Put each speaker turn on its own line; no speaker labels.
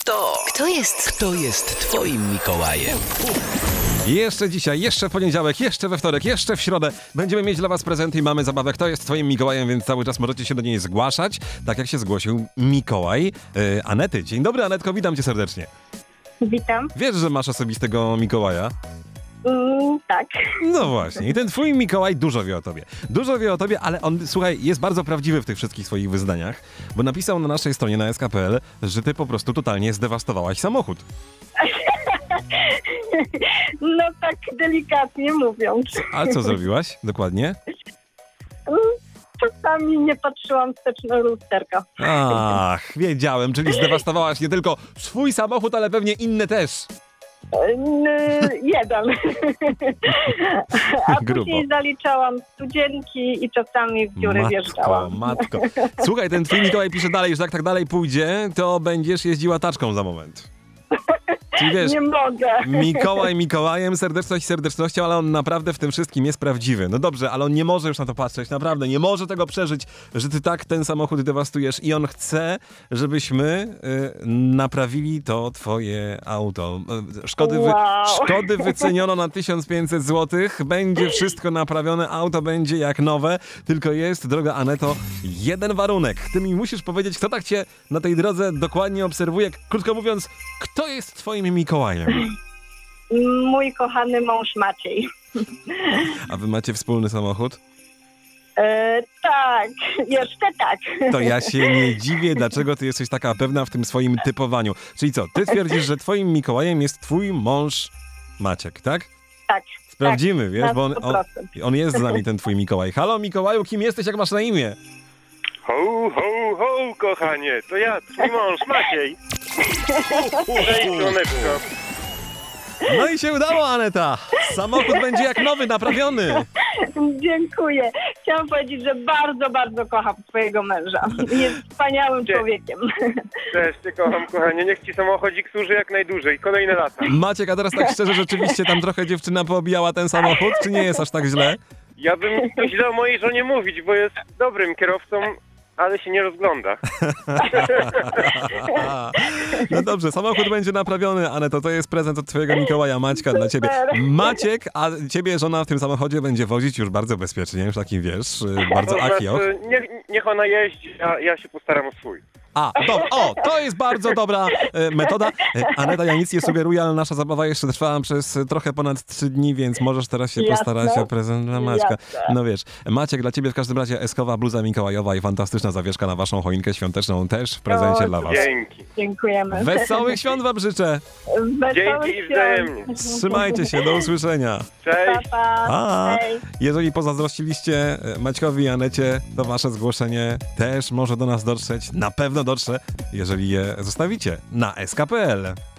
Kto jest twoim Mikołajem?
Jeszcze dzisiaj, jeszcze w poniedziałek, jeszcze we wtorek, jeszcze w środę będziemy mieć dla was prezenty i mamy zabawę Kto jest twoim Mikołajem, więc cały czas możecie się do niej zgłaszać, tak jak się zgłosił Mikołaj. Anety, dzień dobry Anetko, witam cię serdecznie.
Witam.
Wiesz, że masz osobistego Mikołaja?
Tak.
No właśnie, i ten twój Mikołaj dużo wie o tobie. Dużo wie o tobie, ale on, słuchaj, jest bardzo prawdziwy w tych wszystkich swoich wyznaniach, bo napisał na naszej stronie na sk.pl, że ty po prostu totalnie zdewastowałaś samochód.
No tak delikatnie mówiąc.
A co zrobiłaś dokładnie?
Czasami nie patrzyłam wstecz na lusterka.
Ach, wiedziałem, czyli zdewastowałaś nie tylko swój samochód, ale pewnie inne też.
Jeden. A
Grubo.
później zaliczałam studzienki i czasami w dziury wjeżdżałam.
Matko. Słuchaj, ten twój Mikołaj pisze dalej, że jak tak dalej pójdzie, to będziesz jeździła taczką za moment. Czyli wiesz,
Nie mogę.
Mikołaj Mikołajem, serdeczność serdecznością, ale on naprawdę w tym wszystkim jest prawdziwy. No dobrze, ale on nie może już na to patrzeć, naprawdę, nie może tego przeżyć, że ty tak ten samochód dewastujesz i on chce, żebyśmy naprawili to twoje auto. Szkody wyceniono na 1500 zł, będzie wszystko naprawione, auto będzie jak nowe, tylko jest, droga Aneto, jeden warunek. Ty mi musisz powiedzieć, kto tak cię na tej drodze dokładnie obserwuje, krótko mówiąc, kto jest twoim Mikołajem?
Mój kochany mąż Maciej.
A wy macie wspólny samochód?
Tak, jeszcze tak.
To ja się nie dziwię, dlaczego ty jesteś taka pewna w tym swoim typowaniu. Czyli co, ty twierdzisz, że twoim Mikołajem jest twój mąż Maciek, tak?
Tak.
Sprawdzimy,
tak,
wiesz, bo
na
on jest z nami, ten twój Mikołaj. Halo Mikołaju, kim jesteś, jak masz na imię?
Ho, ho, ho, kochanie, to ja, twój mąż Maciej. Cześć, słoneczko.
No i się udało, Aneta! Samochód będzie jak nowy, naprawiony!
Dziękuję. Chciałam powiedzieć, że bardzo, bardzo kocham twojego męża. Jest wspaniałym człowiekiem.
Też cię kocham, kochanie, niech ci samochodzik służy jak najdłużej, kolejne lata.
Maciek, a teraz tak szczerze, rzeczywiście tam trochę dziewczyna poobijała ten samochód, czy nie jest aż tak źle?
Ja bym źle o mojej żonie mówić, bo jest dobrym kierowcą, ale się nie rozgląda.
No dobrze, samochód będzie naprawiony, Aneto, to jest prezent od twojego Mikołaja Maćka dla ciebie. Maciek, a ciebie żona w tym samochodzie będzie wozić już bardzo bezpiecznie, już takim wiesz, bardzo akioch.
Niech ona jeździ, ja się postaram o swój.
To jest bardzo dobra metoda. Aneta, ja nic nie sugeruję, ale nasza zabawa jeszcze trwała przez trochę ponad 3 dni, więc możesz teraz się postarać o prezent dla Maćka.
Jasne.
No wiesz, Maciek, dla ciebie w każdym razie eskowa bluza mikołajowa i fantastyczna zawieszka na waszą choinkę świąteczną też w prezencie dla was.
Dzięki.
Dziękujemy.
Wesołych świąt wam życzę.
Dzięki i wzajemnie.
Trzymajcie się, do usłyszenia.
Cześć.
Pa.
A,
Hej.
jeżeli pozazdrościliście Maćkowi i Anecie, to wasze zgłoszenie też może do nas dotrzeć. Na pewno dotrze, jeżeli je zostawicie na sk.pl.